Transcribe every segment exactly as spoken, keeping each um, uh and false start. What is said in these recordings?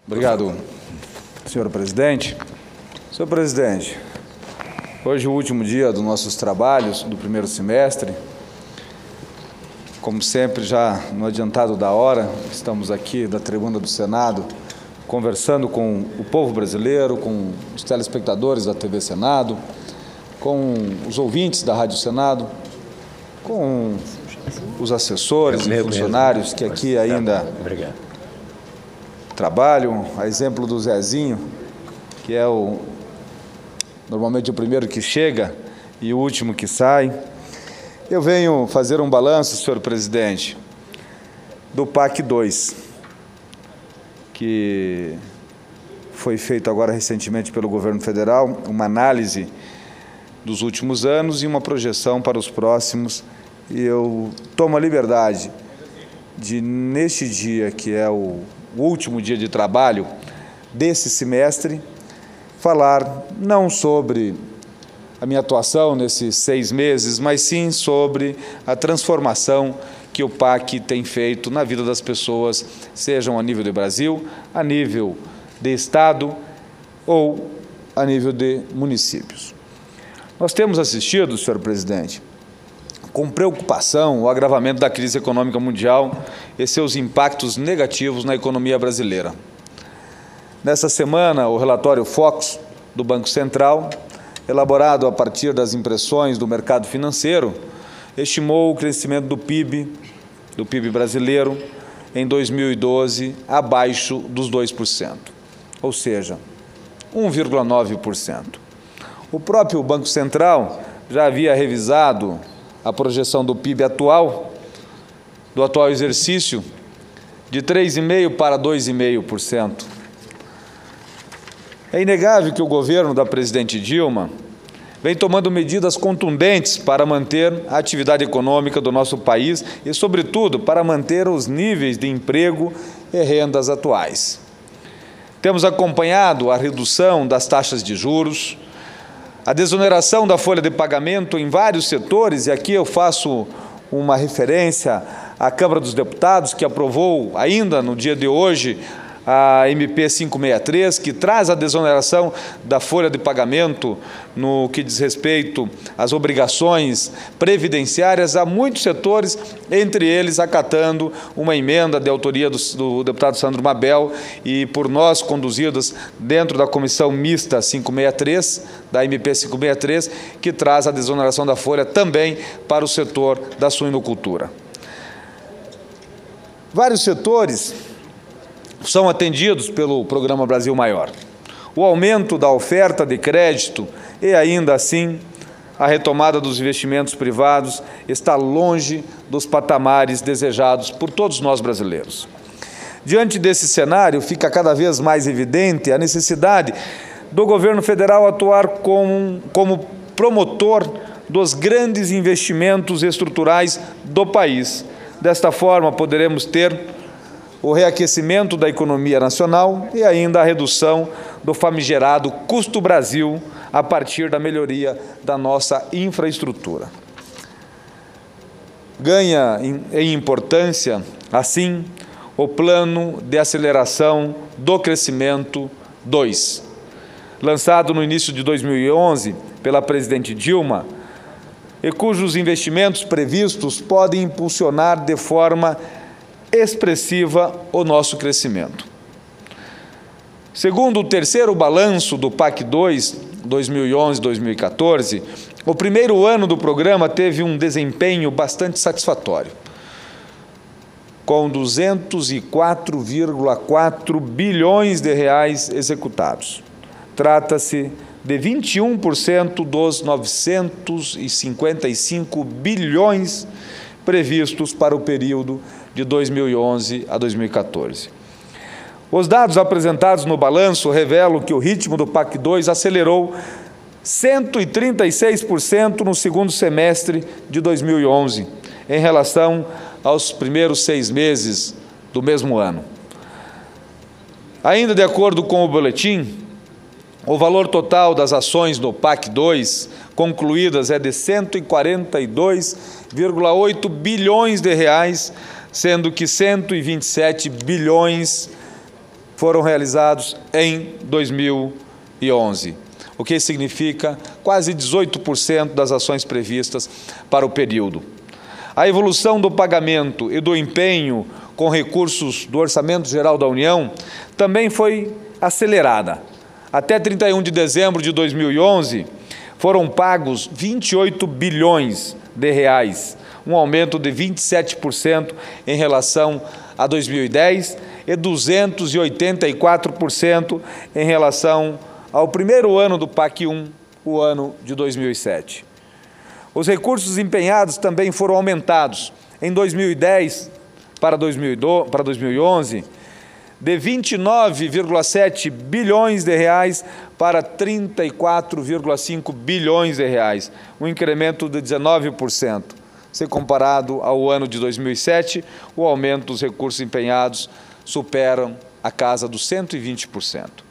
Obrigado, senhor presidente. Senhor presidente, hoje é o último dia dos nossos trabalhos do primeiro semestre. Como sempre, já no adiantado da hora, estamos aqui da tribuna do Senado, conversando com o povo brasileiro, com os telespectadores da T V Senado, com os ouvintes da Rádio Senado, com os assessores e funcionários que aqui ainda trabalham, a exemplo do Zezinho, que é o, normalmente o primeiro que chega e o último que sai. Eu venho fazer um balanço, senhor presidente, do P A C dois, que foi feito agora recentemente pelo governo federal, uma análise dos últimos anos e uma projeção para os próximos. E eu tomo a liberdade de, neste dia, que é o o último dia de trabalho desse semestre, falar não sobre a minha atuação nesses seis meses, mas sim sobre a transformação que o P A C tem feito na vida das pessoas, sejam a nível de Brasil, a nível de Estado ou a nível de municípios. Nós temos assistido, senhor presidente, com preocupação o agravamento da crise econômica mundial e seus impactos negativos na economia brasileira. Nessa semana, o relatório Focus do Banco Central, elaborado a partir das impressões do mercado financeiro, estimou o crescimento do P I B, do P I B brasileiro, em dois mil e doze, abaixo dos dois por cento, ou seja, um vírgula nove por cento. O próprio Banco Central já havia revisado a projeção do P I B atual, do atual exercício, de três vírgula cinco por cento para dois vírgula cinco por cento. É inegável que o governo da presidente Dilma vem tomando medidas contundentes para manter a atividade econômica do nosso país e, sobretudo, para manter os níveis de emprego e rendas atuais. Temos acompanhado a redução das taxas de juros, a desoneração da folha de pagamento em vários setores, e aqui eu faço uma referência à Câmara dos Deputados, que aprovou ainda no dia de hoje a M P quinhentos e sessenta e três, que traz a desoneração da folha de pagamento no que diz respeito às obrigações previdenciárias a muitos setores, entre eles acatando uma emenda de autoria do, do deputado Sandro Mabel e por nós conduzidas dentro da comissão mista quinhentos e sessenta e três, da M P quinhentos e sessenta e três, que traz a desoneração da folha também para o setor da suinocultura. Vários setores são atendidos pelo Programa Brasil Maior. O aumento da oferta de crédito e, ainda assim, a retomada dos investimentos privados está longe dos patamares desejados por todos nós brasileiros. Diante desse cenário, fica cada vez mais evidente a necessidade do governo federal atuar como, como promotor dos grandes investimentos estruturais do país. Desta forma, poderemos ter o reaquecimento da economia nacional e ainda a redução do famigerado custo Brasil a partir da melhoria da nossa infraestrutura. Ganha em importância, assim, o Plano de Aceleração do Crescimento dois, lançado no início de dois mil e onze pela presidente Dilma, e cujos investimentos previstos podem impulsionar de forma expressiva o nosso crescimento. Segundo o terceiro balanço do P A C dois, dois mil e onze a dois mil e quatorze, o primeiro ano do programa teve um desempenho bastante satisfatório, com duzentos e quatro vírgula quatro bilhões de reais executados. Trata-se de vinte e um por cento dos novecentos e cinquenta e cinco bilhões previstos para o período de dois mil e onze a dois mil e quatorze. Os dados apresentados no balanço revelam que o ritmo do P A C dois acelerou cento e trinta e seis por cento no segundo semestre de dois mil e onze, em relação aos primeiros seis meses do mesmo ano. Ainda de acordo com o boletim, o valor total das ações do P A C dois concluídas é de cento e quarenta e dois vírgula oito bilhões de reais, sendo que cento e vinte e sete bilhões foram realizados em dois mil e onze, o que significa quase dezoito por cento das ações previstas para o período. A evolução do pagamento e do empenho com recursos do Orçamento Geral da União também foi acelerada. Até trinta e um de dezembro de dois mil e onze, foram pagos vinte e oito bilhões de reais, um aumento de vinte e sete por cento em relação a dois mil e dez e duzentos e oitenta e quatro por cento em relação ao primeiro ano do P A C um, o ano de dois mil e sete. Os recursos empenhados também foram aumentados em dois mil e dez para dois mil e onze, de vinte e nove vírgula sete bilhões de reais para trinta e quatro vírgula cinco bilhões de reais, um incremento de dezenove por cento. Se comparado ao ano de dois mil e sete, o aumento dos recursos empenhados superam a casa dos cento e vinte por cento.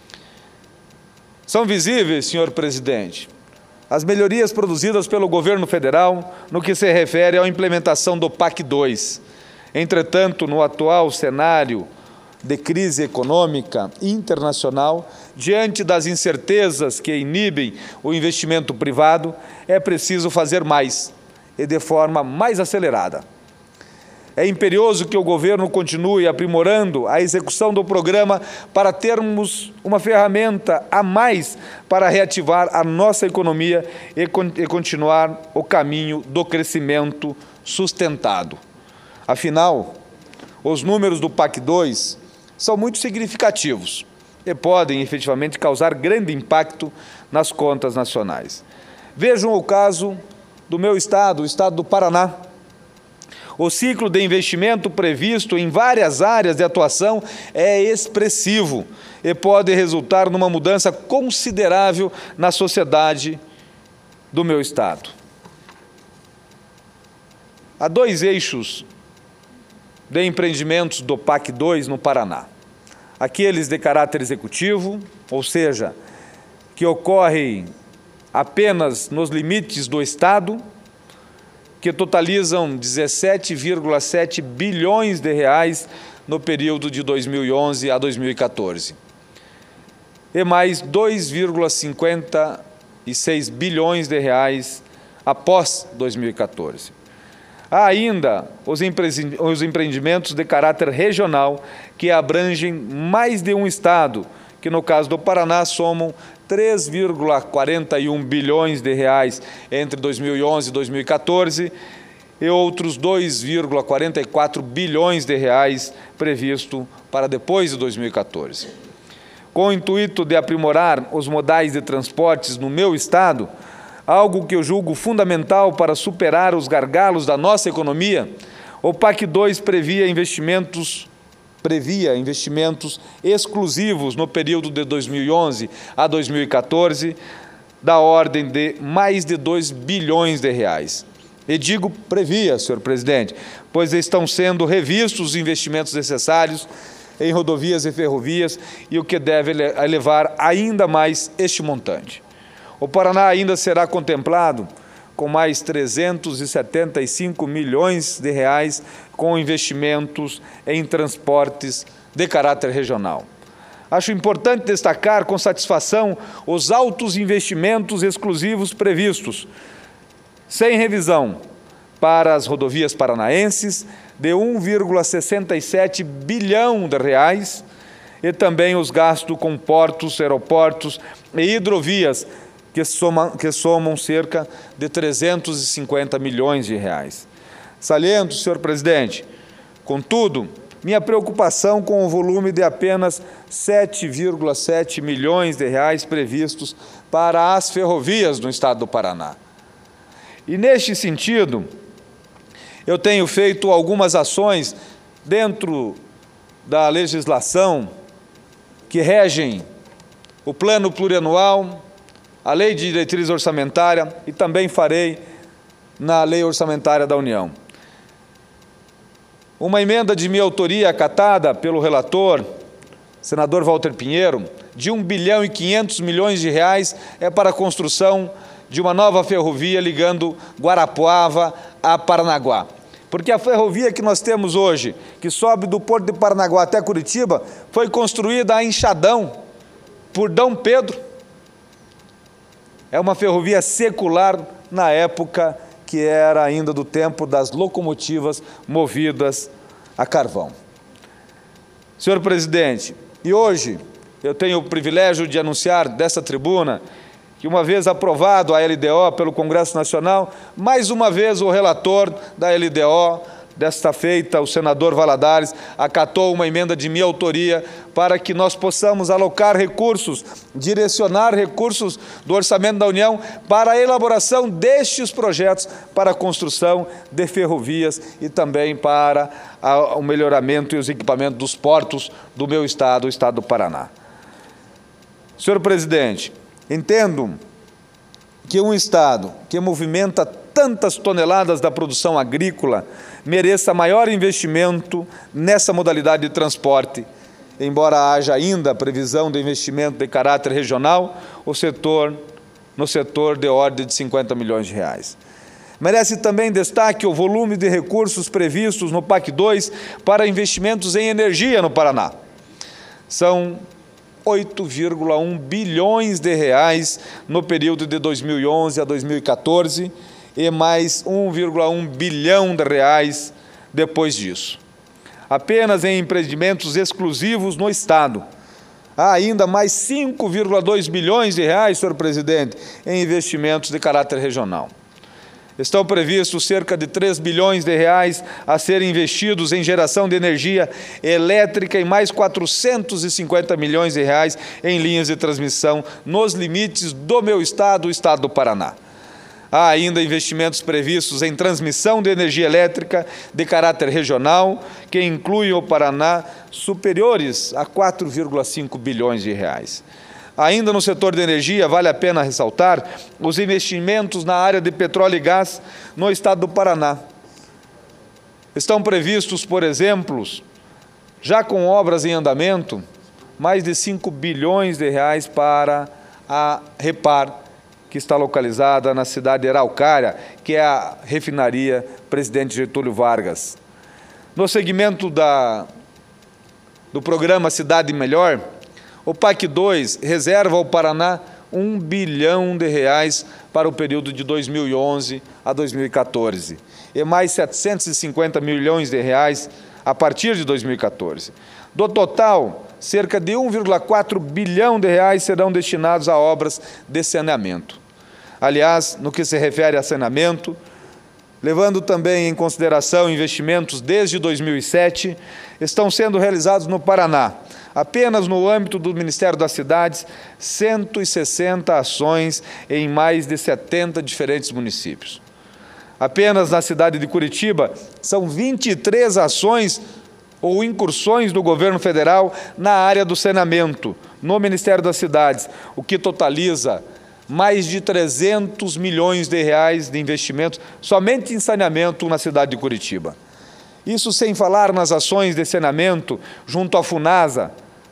São visíveis, senhor presidente, as melhorias produzidas pelo governo federal no que se refere à implementação do P A C dois. Entretanto, no atual cenário de crise econômica internacional, diante das incertezas que inibem o investimento privado, é preciso fazer mais e de forma mais acelerada. É imperioso que o governo continue aprimorando a execução do programa para termos uma ferramenta a mais para reativar a nossa economia e, con e continuar o caminho do crescimento sustentado. Afinal, os números do P A C dois são muito significativos e podem efetivamente causar grande impacto nas contas nacionais. Vejam o caso do meu estado, o estado do Paraná. O ciclo de investimento previsto em várias áreas de atuação é expressivo e pode resultar numa mudança considerável na sociedade do meu estado. Há dois eixos de empreendimentos do P A C dois no Paraná. Aqueles de caráter executivo, ou seja, que ocorrem apenas nos limites do Estado, que totalizam dezessete vírgula sete bilhões de reais no período de dois mil e onze a dois mil e quatorze, e mais dois vírgula cinquenta e seis bilhões de reais após dois mil e quatorze. Há ainda os empreendimentos de caráter regional, que abrangem mais de um estado, que no caso do Paraná somam três vírgula quarenta e um bilhões de reais entre dois mil e onze e dois mil e quatorze e outros dois vírgula quarenta e quatro bilhões de reais previsto para depois de dois mil e quatorze. Com o intuito de aprimorar os modais de transportes no meu estado, algo que eu julgo fundamental para superar os gargalos da nossa economia, o P A C dois previa investimentos previa investimentos exclusivos no período de dois mil e onze a dois mil e quatorze, da ordem de mais de dois bilhões de reais. E digo previa, senhor presidente, pois estão sendo revistos os investimentos necessários em rodovias e ferrovias, e o que deve elevar ainda mais este montante. O Paraná ainda será contemplado com mais trezentos e setenta e cinco milhões de reais com investimentos em transportes de caráter regional. Acho importante destacar com satisfação os altos investimentos exclusivos previstos, sem revisão, para as rodovias paranaenses, de um vírgula sessenta e sete bilhão de reais, e também os gastos com portos, aeroportos e hidrovias, que somam, que somam cerca de trezentos e cinquenta milhões de reais. Saliento, senhor presidente, contudo, minha preocupação com o volume de apenas sete vírgula sete milhões de reais previstos para as ferrovias no estado do Paraná. E, neste sentido, eu tenho feito algumas ações dentro da legislação que regem o plano plurianual, a Lei de Diretriz Orçamentária e também farei na Lei Orçamentária da União. Uma emenda de minha autoria acatada pelo relator, senador Walter Pinheiro, de um bilhão e quinhentos milhões de reais é para a construção de uma nova ferrovia ligando Guarapuava a Paranaguá, Porque a ferrovia que nós temos hoje, que sobe do Porto de Paranaguá até Curitiba, foi construída a enxadão por Dom Pedro. É uma ferrovia secular na época que era ainda do tempo das locomotivas movidas a carvão. Senhor presidente, e hoje eu tenho o privilégio de anunciar dessa tribuna que, uma vez aprovado a L D O pelo Congresso Nacional, mais uma vez o relator da L D O, desta feita, o senador Valadares, acatou uma emenda de minha autoria para que nós possamos alocar recursos, direcionar recursos do Orçamento da União para a elaboração destes projetos para a construção de ferrovias e também para a, o melhoramento e os equipamentos dos portos do meu estado, o estado do Paraná. Senhor presidente, entendo que um estado que movimenta tantas toneladas da produção agrícola mereça maior investimento nessa modalidade de transporte. Embora haja ainda a previsão de investimento de caráter regional, o setor, no setor de ordem de cinquenta milhões de reais. Merece também destaque o volume de recursos previstos no P A C dois para investimentos em energia no Paraná. São oito vírgula um bilhões de reais no período de dois mil e onze a dois mil e quatorze e mais um vírgula um bilhão de reais depois disso. Apenas em empreendimentos exclusivos no estado. Há ainda mais cinco vírgula dois bilhões de reais, senhor presidente, em investimentos de caráter regional. Estão previstos cerca de três bilhões de reais a serem investidos em geração de energia elétrica e mais quatrocentos e cinquenta milhões de reais em linhas de transmissão nos limites do meu estado, o estado do Paraná. Há ainda investimentos previstos em transmissão de energia elétrica de caráter regional, que incluem o Paraná, superiores a quatro vírgula cinco bilhões de reais. Ainda no setor de energia, vale a pena ressaltar os investimentos na área de petróleo e gás no estado do Paraná. Estão previstos, por exemplo, já com obras em andamento, mais de cinco bilhões de reais para a Repar, que está localizada na cidade de Araucária, que é a refinaria Presidente Getúlio Vargas. No segmento da, do programa Cidade Melhor, o P A C dois reserva ao Paraná um bilhão de reais para o período de dois mil e onze a dois mil e quatorze e mais setecentos e cinquenta milhões de reais a partir de dois mil e quatorze. Do total, cerca de um vírgula quatro bilhão de reais serão destinados a obras de saneamento. Aliás, no que se refere a saneamento, levando também em consideração investimentos desde dois mil e sete, estão sendo realizados no Paraná, apenas no âmbito do Ministério das Cidades, cento e sessenta ações em mais de setenta diferentes municípios. Apenas na cidade de Curitiba, são vinte e três ações ou incursões do governo federal na área do saneamento, no Ministério das Cidades, o que totaliza mais de trezentos milhões de reais de investimentos somente em saneamento na cidade de Curitiba. Isso sem falar nas ações de saneamento junto à FUNASA,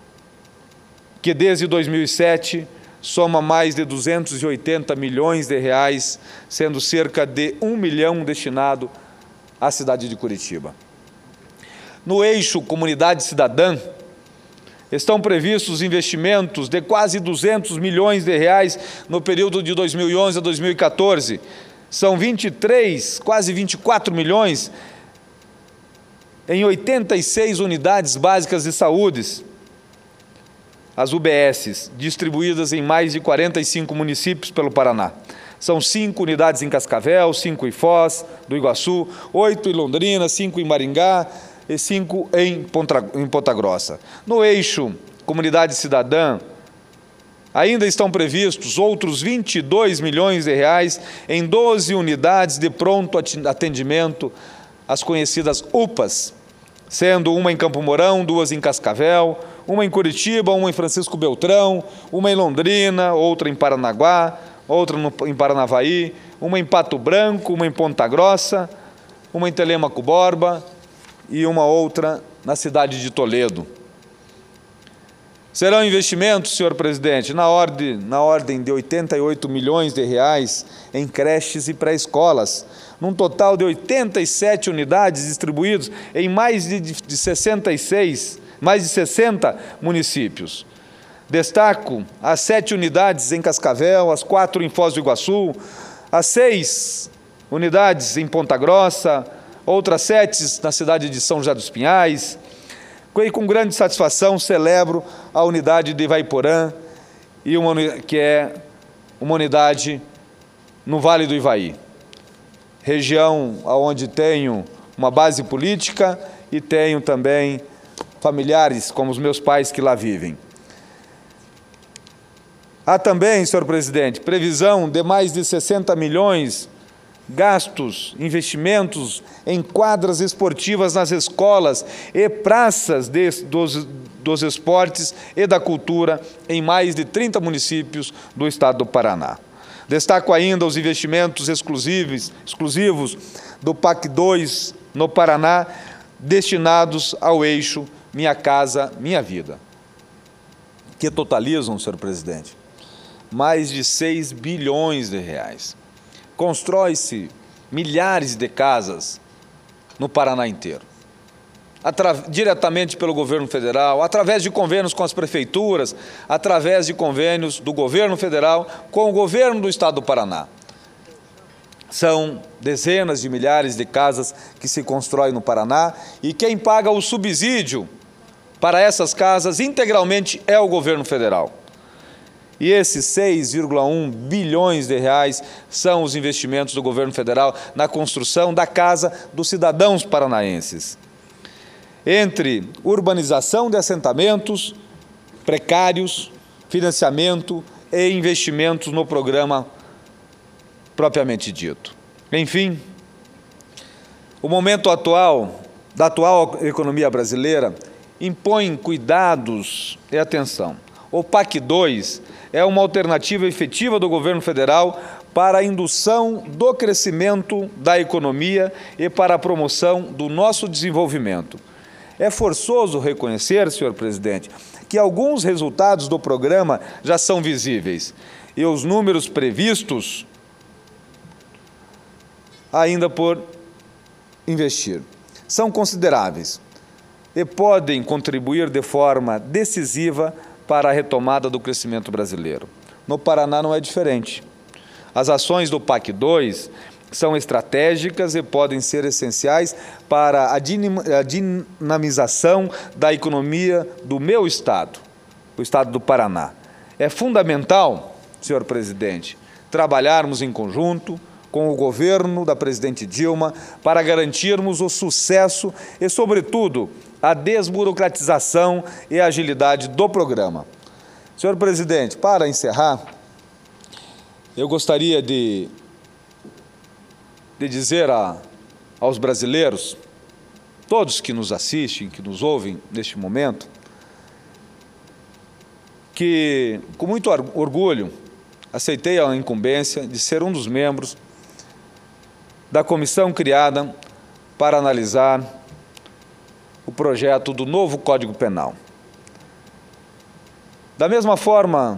que desde dois mil e sete soma mais de duzentos e oitenta milhões de reais, sendo cerca de um milhão destinado à cidade de Curitiba. No eixo Comunidade Cidadã, estão previstos investimentos de quase duzentos milhões de reais no período de dois mil e onze a dois mil e quatorze. São vinte e três, quase vinte e quatro milhões em oitenta e seis unidades básicas de saúde, as U B Ss, distribuídas em mais de quarenta e cinco municípios pelo Paraná. São cinco unidades em Cascavel, cinco em Foz do Iguaçu, oito em Londrina, cinco em Maringá e cinco em Ponta, em Ponta Grossa. No eixo Comunidade Cidadã, ainda estão previstos outros vinte e dois milhões de reais em doze unidades de pronto atendimento, as conhecidas U P As, sendo uma em Campo Mourão, duas em Cascavel, uma em Curitiba, uma em Francisco Beltrão, uma em Londrina, outra em Paranaguá, outra no, em Paranavaí, uma em Pato Branco, uma em Ponta Grossa, uma em Telêmaco Borba e uma outra na cidade de Toledo. Serão investimentos, senhor presidente, na ordem, na ordem de oitenta e oito milhões de reais em creches e pré-escolas, num total de oitenta e sete unidades distribuídas em mais de, de sessenta e seis, mais de sessenta municípios. Destaco as sete unidades em Cascavel, as quatro em Foz do Iguaçu, as seis unidades em Ponta Grossa, outras sete na cidade de São José dos Pinhais. E com grande satisfação celebro a unidade de Ivaiporã, e uma, que é uma unidade no Vale do Ivaí, região onde tenho uma base política e tenho também familiares, como os meus pais, que lá vivem. Há também, senhor presidente, previsão de mais de sessenta milhões gastos, investimentos em quadras esportivas nas escolas e praças de, dos, dos esportes e da cultura em mais de trinta municípios do estado do Paraná. Destaco ainda os investimentos exclusivos, exclusivos do P A C dois no Paraná, destinados ao eixo Minha Casa, Minha Vida, que totalizam, senhor presidente, mais de seis bilhões de reais. Constrói-se milhares de casas no Paraná inteiro, diretamente pelo governo federal, através de convênios com as prefeituras, através de convênios do governo federal com o governo do estado do Paraná. São dezenas de milhares de casas que se constroem no Paraná, e quem paga o subsídio para essas casas integralmente é o governo federal. E esses seis vírgula um bilhões de reais são os investimentos do governo federal na construção da casa dos cidadãos paranaenses. Entre urbanização de assentamentos precários, financiamento e investimentos no programa propriamente dito. Enfim, o momento atual, da atual economia brasileira, impõe cuidados e atenção. O P A C dois é uma alternativa efetiva do governo federal para a indução do crescimento da economia e para a promoção do nosso desenvolvimento. É forçoso reconhecer, senhor presidente, que alguns resultados do programa já são visíveis e os números previstos ainda por investir são consideráveis e podem contribuir de forma decisiva para a retomada do crescimento brasileiro. No Paraná não é diferente. As ações do P A C dois são estratégicas e podem ser essenciais para a dinamização da economia do meu estado, o estado do Paraná. É fundamental, senhor presidente, trabalharmos em conjunto com o governo da presidente Dilma para garantirmos o sucesso e, sobretudo, a desburocratização e a agilidade do programa. Senhor presidente, para encerrar, eu gostaria de, de dizer a, aos brasileiros, todos que nos assistem, que nos ouvem neste momento, que, com muito orgulho, aceitei a incumbência de ser um dos membros da comissão criada para analisar o projeto do novo Código Penal. Da mesma forma,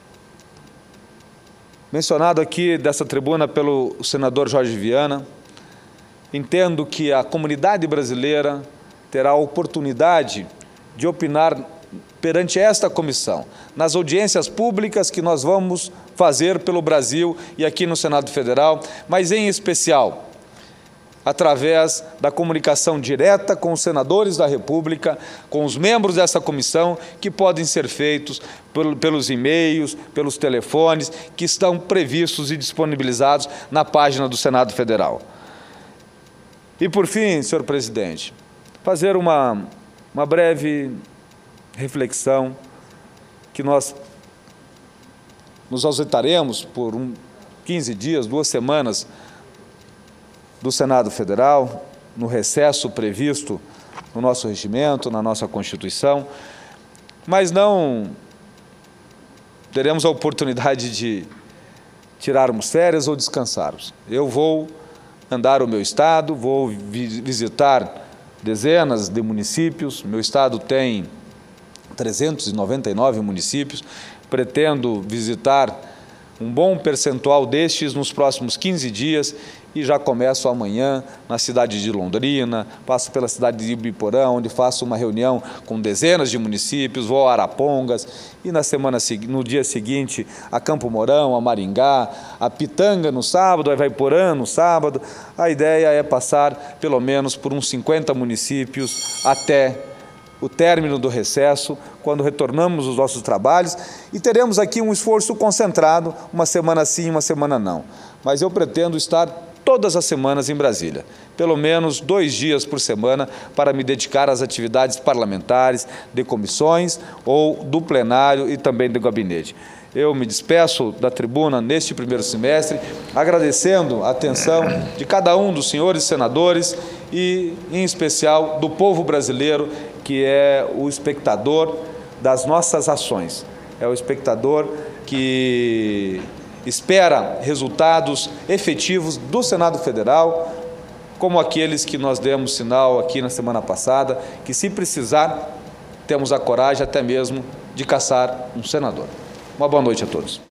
mencionado aqui dessa tribuna pelo senador Jorge Viana, entendo que a comunidade brasileira terá a oportunidade de opinar perante esta comissão, nas audiências públicas que nós vamos fazer pelo Brasil e aqui no Senado Federal, mas em especial através da comunicação direta com os senadores da República, com os membros dessa comissão, que podem ser feitos pelos e-mails, pelos telefones, que estão previstos e disponibilizados na página do Senado Federal. E, por fim, senhor presidente, fazer uma, uma breve reflexão que nós nos ausentaremos por um, quinze dias, duas semanas, do Senado Federal, no recesso previsto no nosso regimento, na nossa Constituição, mas não teremos a oportunidade de tirarmos férias ou descansarmos. Eu vou andar o meu estado, vou visitar dezenas de municípios, meu estado tem trezentos e noventa e nove municípios, pretendo visitar um bom percentual destes nos próximos quinze dias e já começo amanhã na cidade de Londrina, passo pela cidade de Ibiporã, onde faço uma reunião com dezenas de municípios, vou a Arapongas e na semana, no dia seguinte a Campo Mourão, a Maringá, a Pitanga no sábado, a Ivaiporã no sábado. A ideia é passar pelo menos por uns cinquenta municípios até o término do recesso, quando retornamos os nossos trabalhos, e teremos aqui um esforço concentrado, uma semana sim, uma semana não. Mas eu pretendo estar todas as semanas em Brasília, pelo menos dois dias por semana, para me dedicar às atividades parlamentares, de comissões ou do plenário e também do gabinete. Eu me despeço da tribuna neste primeiro semestre, agradecendo a atenção de cada um dos senhores senadores e, em especial, do povo brasileiro, que é o espectador das nossas ações. É o espectador que espera resultados efetivos do Senado Federal, como aqueles que nós demos sinal aqui na semana passada, que, se precisar, temos a coragem até mesmo de caçar um senador. Uma boa noite a todos.